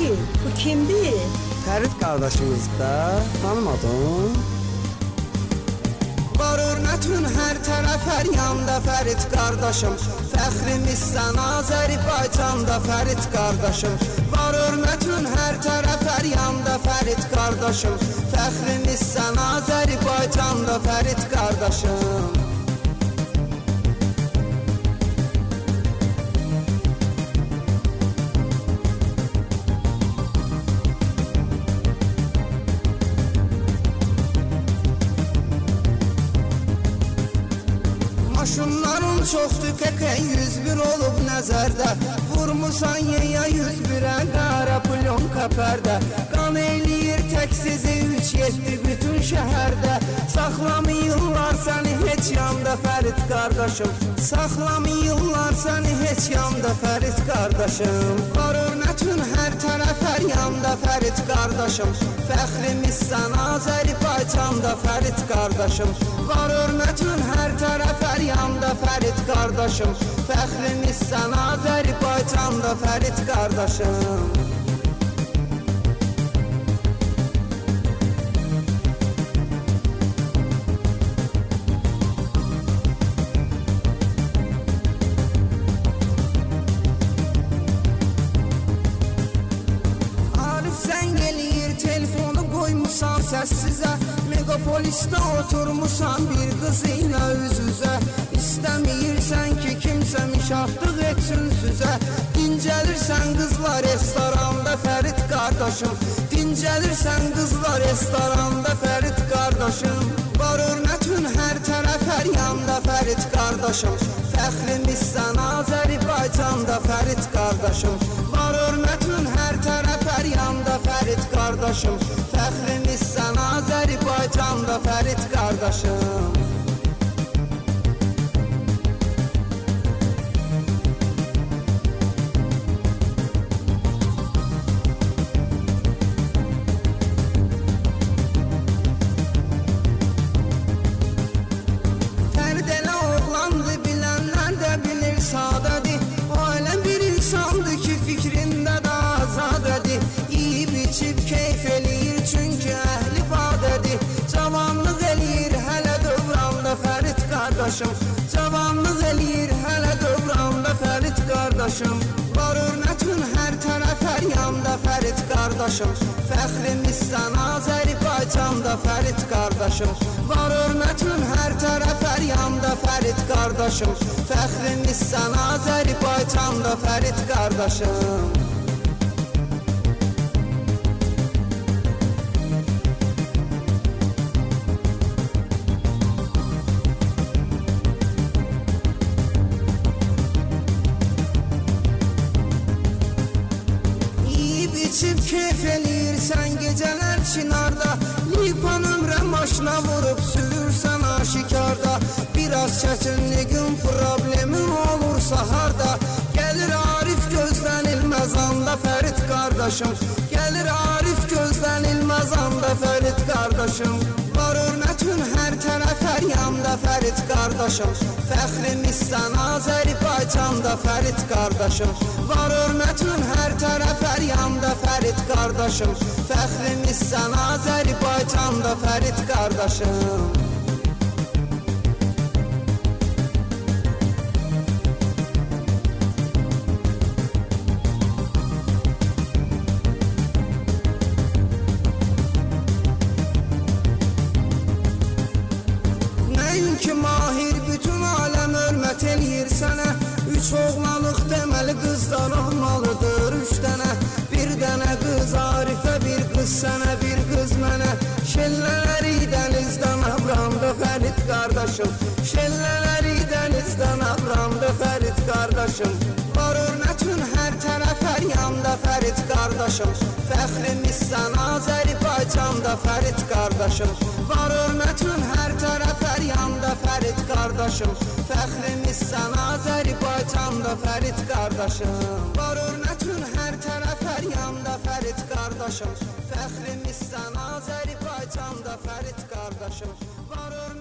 bu kimdir? Fərid qardaşımız da, tanımadın? Var örnətün hər tərəf hər yanda Fərid qardaşım, fəxrimiz sən Azərbaycanda Fərid qardaşım. Var örnətün hər tərəf hər yanda Fərid qardaşım, fəxrimiz sən Azərbaycanda Fərid qardaşım. Maşınların çoxdur kəkə 101 olub nəzərdə, vurmusan yeyə 101-ə qara plyonka pərdə. Qan eləyir tək sizi 3-7 bütün şəhərdə, saxlamayırlar səni heç yanda Fərid qardaşım, saxlamayırlar səni heç yanda Fərid qardaşım. Var örnətün hər tərəf hər yanda Fərid qardaşım, fəxrimiz sən Azərbaycanda Fərid qardaşım. Var örnətün hər tərəf hər yanda Fərid qardaşım, fəxrimiz sən Azərbaycanda Fərid qardaşım. Səssizə, megapolisdə oturmusan bir qız ilə üz-üzə. İstəməyirsən ki, kimsə mişahlıq etsin süzə. Dincəlirsən qızlar restoranda Fərid qardaşım, dincəlirsən qızlar restoranda Fərid qardaşım. Var örnətün hər tərəf hər yanda Fərid qardaşım, fəxrimiz sən Azərbaycanda Fərid qardaşım. Var örnətün hər tərəf hər yanda Fərid qardaşım, fəxrimiz sən Azərbaycanda Fərid qardaşım. Fərid elə oğlandı, bilənlər də bilir sadədir. O elə bir insandı ki, fikrində də azadədir. Yiyib içib keyf eləyir çünki əhli badədir. Cavanlıq eləyir hələ dövranda Fərid qardaşım, cavanlıq eləyir hələ dövranda Fərid qardaşım. Var örnətün hər tərəf hər yanda Fərid qardaşım, fəxrimiz sən Azərbaycanda Fərid qardaşım. Var örnətün hər tərəf hər yanda Fərid qardaşım, fəxrimiz sən Azərbaycanda Fərid qardaşım. İçib keyf eləyirsən gecələr çinarda, lipan ömrə maşına vurub sürürsən aşikarda. Biraz çətinliğin problemin olursa harda, gəlir Arif gözlənilməz anda Fərid qardaşım, gəlir Arif gözlənilməz anda Fərid qardaşım. Var örnətün hər tərəf hər yanda Fərid qardaşım, fəxrimiz sən Azərbaycanda Fərid qardaşım. Var örnətün hər tərəf hər yanda Fərid qardaşım, fəxrimiz sən Azərbaycanda Fərid qardaşım. Nəinki mahir, bütün aləm hörmət eləyir sənə. Üç oğlanlıq deməli qızdan olmalıdır 3 dənə. Bir dənə qız Arifə, bir qız sənə, bir qız mənə. Şellələri dənizdən avramdı Fərid qardaşım, şellələri dənizdən avramdı Fərid qardaşım. Var örnətün hər tərəf hər yanda Fərid qardaşım, fəxrimiz sən Azərbaycanda Fərid qardaşım. Var örnətün hər tərəf hər yanda Fərid qardaşım, fəxrimiz sən Azərbaycanda Fərid qardaşım. Var örnətün hər tərəf hər yanda Fərid qardaşım, fəxrimiz sən Azərbaycanda Fərid qardaşım. Var